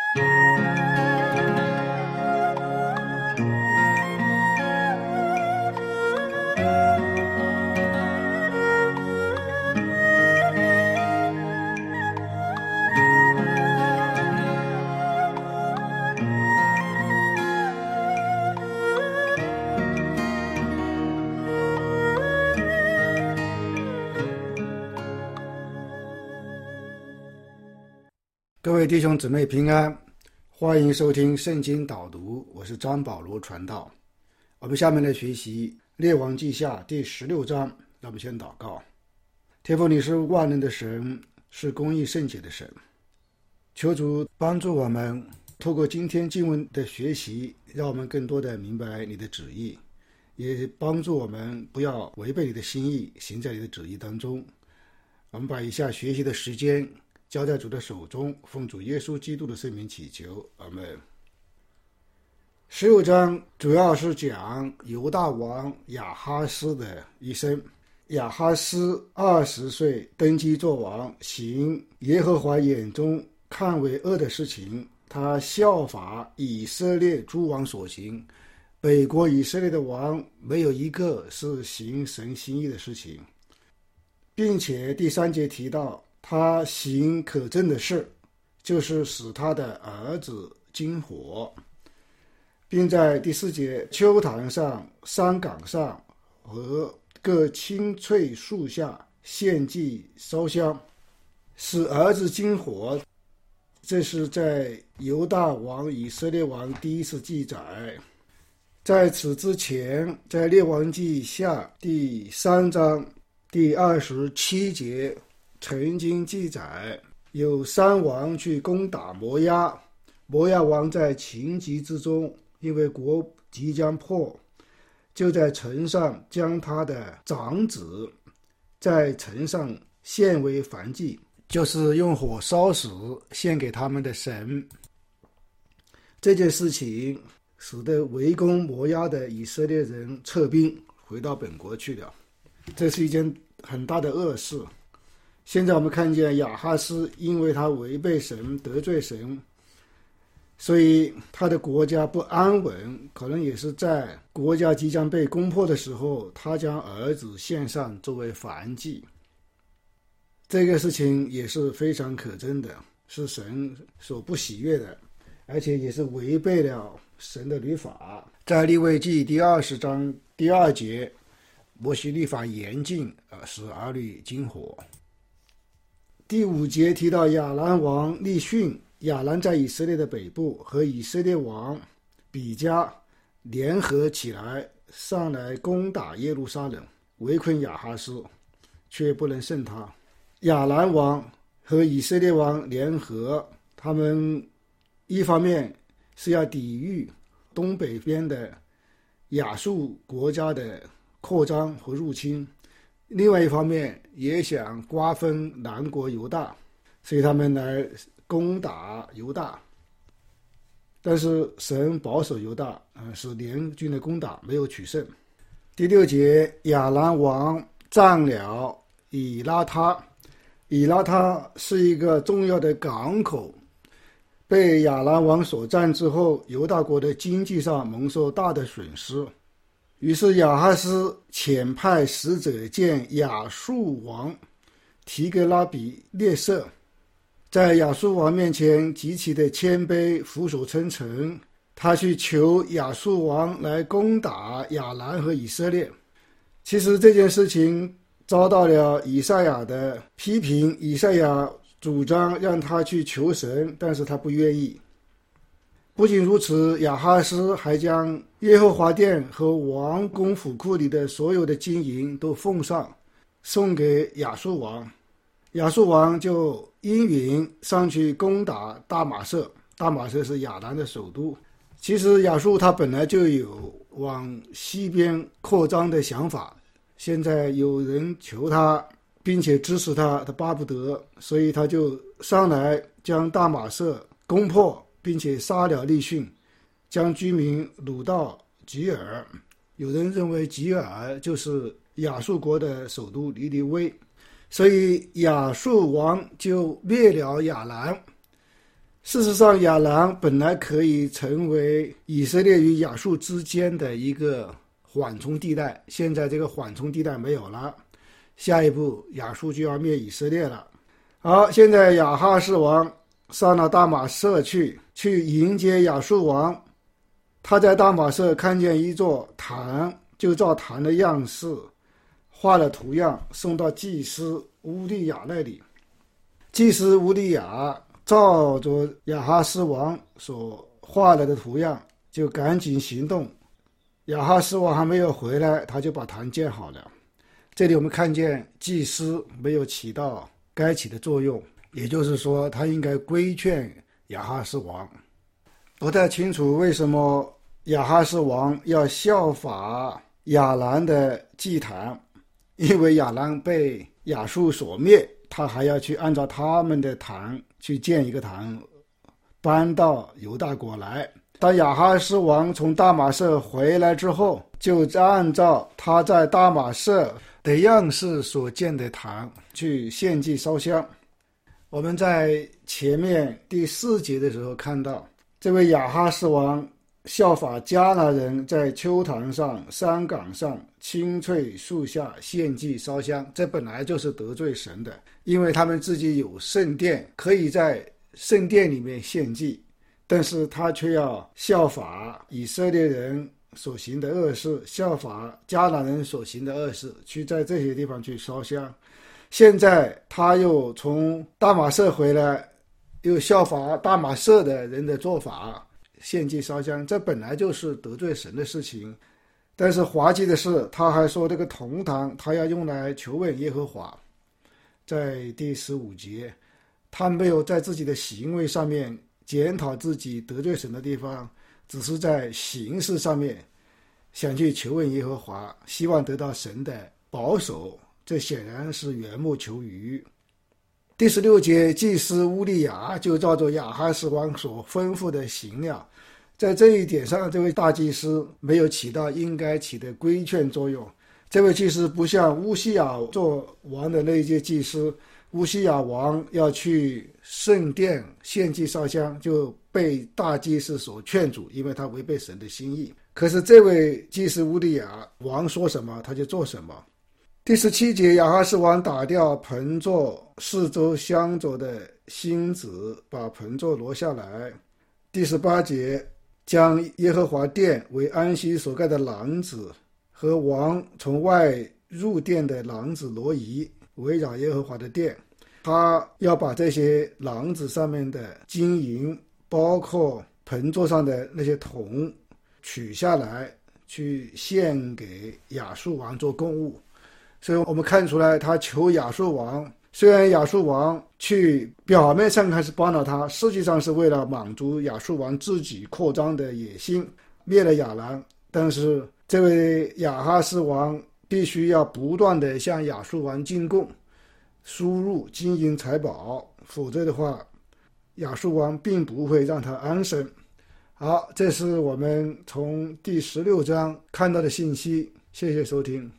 各位弟兄姊妹平安，欢迎收听圣经导读，我是张保罗传道。我们下面来学习列王记下第16章。让我们先祷告。天父，你是万能的神，是公义圣洁的神，求主帮助我们透过今天经文的学习，让我们更多的明白你的旨意，也帮助我们不要违背你的心意，行在你的旨意当中。我们把以下学习的时间交在主的手中，奉主耶稣基督的圣名祈求，阿们。16章主要是讲犹大王亚哈斯的一生。亚哈斯20岁登基作王，行耶和华眼中看为恶的事情，他效法以色列诸王所行。北国以色列的王没有一个是行神心意的事情，并且第3节提到他行可憎的事，就是使他的儿子经火，并在第4节丘坛上、山岗上和各青翠树下献祭烧香，使儿子经火。这是在犹大王以色列王第一次记载。在此之前，在列王记下第3章第27节曾经记载，有3王去攻打摩押，摩押王在情急之中，因为国即将破，就在城上将他的长子在城上献为燔祭，就是用火烧死，献给他们的神。这件事情使得围攻摩押的以色列人撤兵回到本国去了，这是一件很大的恶事。现在我们看见亚哈斯因为他违背神，得罪神，所以他的国家不安稳，可能也是在国家即将被攻破的时候，他将儿子献上作为燔祭。这个事情也是非常可憎的，是神所不喜悦的，而且也是违背了神的律法。在利未记第20章第2节，摩西律法严禁，使儿女经火。第5节提到亚兰王利逊，亚兰在以色列的北部，和以色列王比加联合起来，上来攻打耶路撒冷，围困亚哈斯，却不能胜他。亚兰王和以色列王联合，他们一方面是要抵御东北边的亚述国家的扩张和入侵，另外一方面也想瓜分南国犹大，所以他们来攻打犹大。但是神保守犹大，使联军的攻打没有取胜。第6节，亚兰王占了以拉他。以拉他是一个重要的港口，被亚兰王所占之后，犹大国的经济上蒙受大的损失。于是亚哈斯遣派使者见亚述王提格拉比列色，在亚述王面前极其的谦卑，俯首称臣。他去求亚述王来攻打亚兰和以色列。其实这件事情遭到了以赛亚的批评，以赛亚主张让他去求神，但是他不愿意。不仅如此，亚哈斯还将耶和华殿和王宫府库里的所有的金银都奉上，送给亚述王。亚述王就应允上去攻打大马色，大马色是亚兰的首都。其实亚述他本来就有往西边扩张的想法，现在有人求他并且支持他，他巴不得，所以他就上来将大马色攻破，并且杀了利逊，将居民掳到吉尔。有人认为吉尔就是亚述国的首都尼尼微，所以亚述王就灭了亚兰， 事实上，亚兰本来可以成为以色列与亚述之间的一个缓冲地带，现在这个缓冲地带没有了，下一步亚述就要灭以色列了。好，现在亚哈斯王上了大马色去迎接亚述王。他在大马色看见一座坛，就照坛的样式画了图样，送到祭司乌利亚那里。祭司乌利亚照着亚哈斯王所画了的图样，就赶紧行动。亚哈斯王还没有回来，他就把坛建好了。这里我们看见祭司没有起到该起的作用，也就是说他应该规劝亚哈斯王。不太清楚为什么亚哈斯王要效法亚兰的祭坛，因为亚兰被亚述所灭，他还要去按照他们的坛去建一个坛，搬到犹大国来。当亚哈斯王从大马色回来之后，就按照他在大马色的样式所建的坛去献祭烧香。我们在前面第4节的时候看到，这位亚哈斯王效法迦南人在丘坛上、山岗上、青翠树下献祭烧香，这本来就是得罪神的，因为他们自己有圣殿，可以在圣殿里面献祭，但是他却要效法以色列人所行的恶事，效法迦南人所行的恶事，去在这些地方去烧香。现在他又从大马色回来，又效法大马色的人的做法，献祭烧香，这本来就是得罪神的事情。但是滑稽的是，他还说这个铜坛他要用来求问耶和华。在第15节，他没有在自己的行为上面检讨自己得罪神的地方，只是在形式上面想去求问耶和华，希望得到神的保守，这显然是缘木求鱼。第16节，祭司乌利亚就照着亚哈斯王所吩咐的行了。在这一点上，这位大祭司没有起到应该起的规劝作用。这位祭司不像乌西雅做王的那一届祭司，乌西雅王要去圣殿献祭烧香，就被大祭司所劝阻，因为他违背神的心意。可是这位祭司乌利亚王说什么他就做什么。第17节，亚哈斯王打掉盆座四周镶着的星子，把盆座挪下来。第18节，将耶和华殿为安息所盖的廊子和王从外入殿的廊子挪移，围绕耶和华的殿。他要把这些廊子上面的金银，包括盆座上的那些铜取下来，去献给亚述王做供物。所以我们看出来，他求亚述王，虽然亚述王去表面上还是帮了他，实际上是为了满足亚述王自己扩张的野心，灭了亚兰。但是这位亚哈斯王必须要不断的向亚述王进贡，输入金银财宝，否则的话亚述王并不会让他安生。好，这是我们从第16章看到的信息，谢谢收听。